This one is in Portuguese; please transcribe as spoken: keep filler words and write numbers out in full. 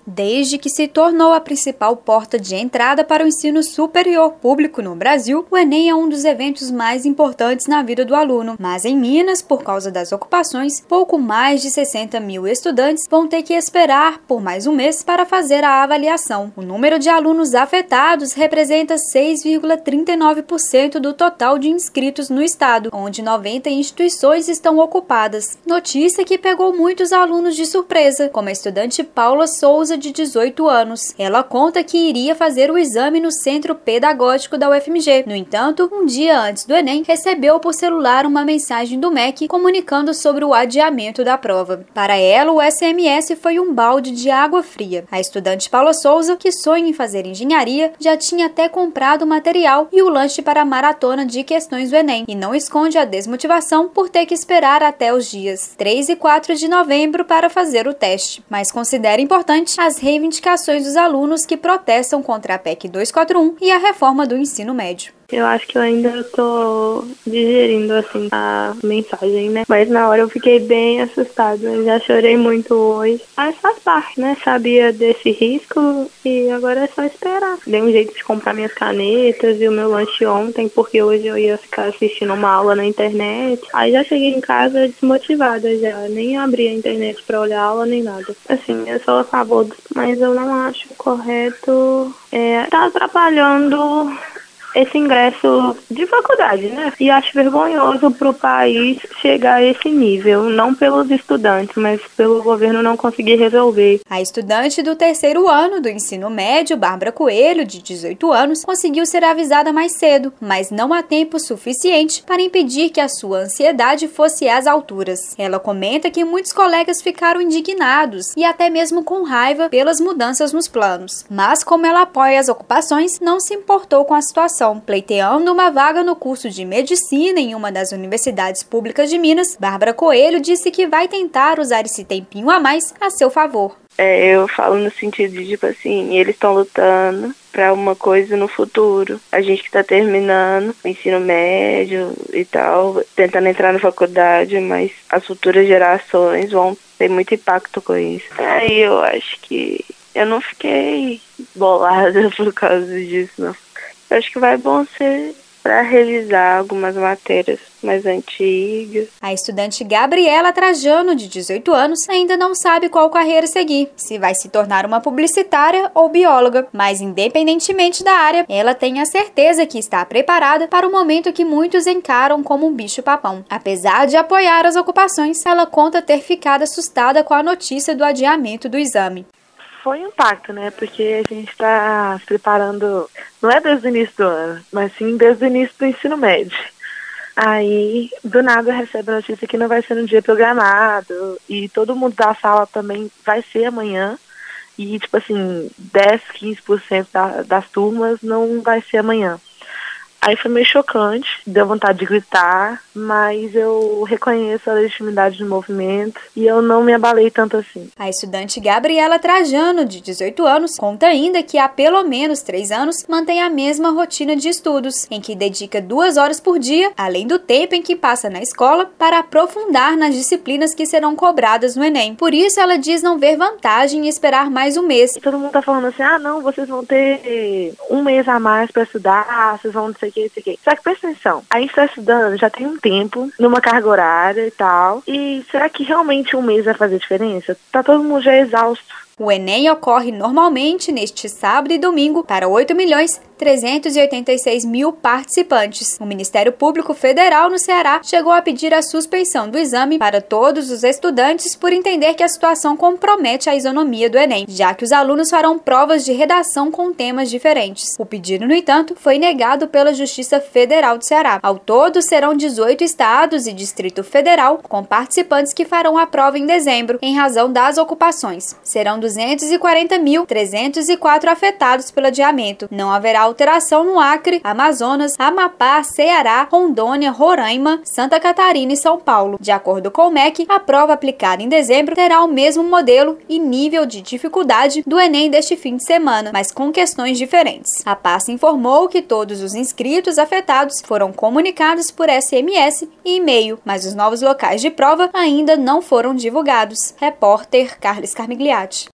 Desde que se tornou a principal porta de entrada para o ensino superior público no Brasil, o Enem é um dos eventos mais importantes na vida do aluno. Mas em Minas, por causa das ocupações, pouco mais de sessenta mil estudantes vão ter que esperar por mais um mês para fazer a avaliação. O número de alunos afetados representa seis vírgula trinta e nove por cento do total de inscritos no estado, onde noventa instituições estão ocupadas. Notícia que pegou muitos alunos de surpresa, como a estudante Paula Souza, de dezoito anos. Ela conta que iria fazer o exame no Centro Pedagógico da U F M G. No entanto, um dia antes do Enem, recebeu por celular uma mensagem do M E C comunicando sobre o adiamento da prova. Para ela, o S M S foi um balde de água fria. A estudante Paula Souza, que sonha em fazer engenharia, já tinha até comprado o material e o lanche para a maratona de questões do Enem, e não esconde a desmotivação por ter que esperar até os dias três e quatro de novembro para fazer o teste. Mas considera importante as reivindicações dos alunos que protestam contra a P E C duzentos e quarenta e um e a reforma do ensino médio. Eu acho que eu ainda tô digerindo, assim, a mensagem, né? Mas na hora eu fiquei bem assustada. Eu já chorei muito hoje. Mas faz parte, né? Sabia desse risco e agora é só esperar. Dei um jeito de comprar minhas canetas e o meu lanche ontem, porque hoje eu ia ficar assistindo uma aula na internet. Aí já cheguei em casa desmotivada já. Nem abri a internet pra olhar a aula nem nada. Assim, eu sou a favor, mas eu não acho correto. É, tá atrapalhando esse ingresso de faculdade, né? E acho vergonhoso para o país chegar a esse nível, não pelos estudantes, mas pelo governo não conseguir resolver. A estudante do terceiro ano do ensino médio, Bárbara Coelho, de dezoito anos, conseguiu ser avisada mais cedo, mas não há tempo suficiente para impedir que a sua ansiedade fosse às alturas. Ela comenta que muitos colegas ficaram indignados e até mesmo com raiva pelas mudanças nos planos. Mas como ela apoia as ocupações, não se importou com a situação. Pleiteando uma vaga no curso de medicina em uma das universidades públicas de Minas, Bárbara Coelho disse que vai tentar usar esse tempinho a mais a seu favor. É, eu falo no sentido de, tipo assim, eles estão lutando para uma coisa no futuro. A gente que está terminando o ensino médio e tal, tentando entrar na faculdade, mas as futuras gerações vão ter muito impacto com isso. Aí eu acho que eu não fiquei bolada por causa disso, não. Eu acho que vai bom ser para revisar algumas matérias mais antigas. A estudante Gabriela Trajano, de dezoito anos, ainda não sabe qual carreira seguir, se vai se tornar uma publicitária ou bióloga. Mas, independentemente da área, ela tem a certeza que está preparada para o momento que muitos encaram como um bicho-papão. Apesar de apoiar as ocupações, ela conta ter ficado assustada com a notícia do adiamento do exame. Foi um impacto, né? Porque a gente está se preparando, não é desde o início do ano, mas sim desde o início do ensino médio. Aí, do nada, recebe a notícia que não vai ser no dia programado e todo mundo da sala também vai ser amanhã. E, tipo assim, dez, quinze por cento da, das turmas não vai ser amanhã. Aí foi meio chocante, deu vontade de gritar, mas eu reconheço a legitimidade do movimento e eu não me abalei tanto assim. A estudante Gabriela Trajano, de dezoito anos, conta ainda que há pelo menos três anos mantém a mesma rotina de estudos, em que dedica duas horas por dia, além do tempo em que passa na escola, para aprofundar nas disciplinas que serão cobradas no Enem. Por isso, ela diz não ver vantagem em esperar mais um mês. Todo mundo tá falando assim, ah não, vocês vão ter um mês a mais para estudar, vocês vão não sei o que, não sei o que. Só que presta atenção, a gente tá estudando já tem um tempo, numa carga horária e tal, e será que realmente um mês vai fazer diferença? Tá todo mundo já exausto. O Enem ocorre normalmente neste sábado e domingo para oito milhões trezentos e oitenta e seis mil participantes. O Ministério Público Federal no Ceará chegou a pedir a suspensão do exame para todos os estudantes por entender que a situação compromete a isonomia do Enem, já que os alunos farão provas de redação com temas diferentes. O pedido, no entanto, foi negado pela Justiça Federal do Ceará. Ao todo, serão dezoito estados e Distrito Federal com participantes que farão a prova em dezembro, em razão das ocupações. Serão duzentos e quarenta mil trezentos e quatro afetados pelo adiamento. Não haverá alteração no Acre, Amazonas, Amapá, Ceará, Rondônia, Roraima, Santa Catarina e São Paulo. De acordo com o M E C, a prova aplicada em dezembro terá o mesmo modelo e nível de dificuldade do Enem deste fim de semana, mas com questões diferentes. A pasta informou que todos os inscritos afetados foram comunicados por S M S e e-mail, mas os novos locais de prova ainda não foram divulgados. Repórter Carlos Carmigliati.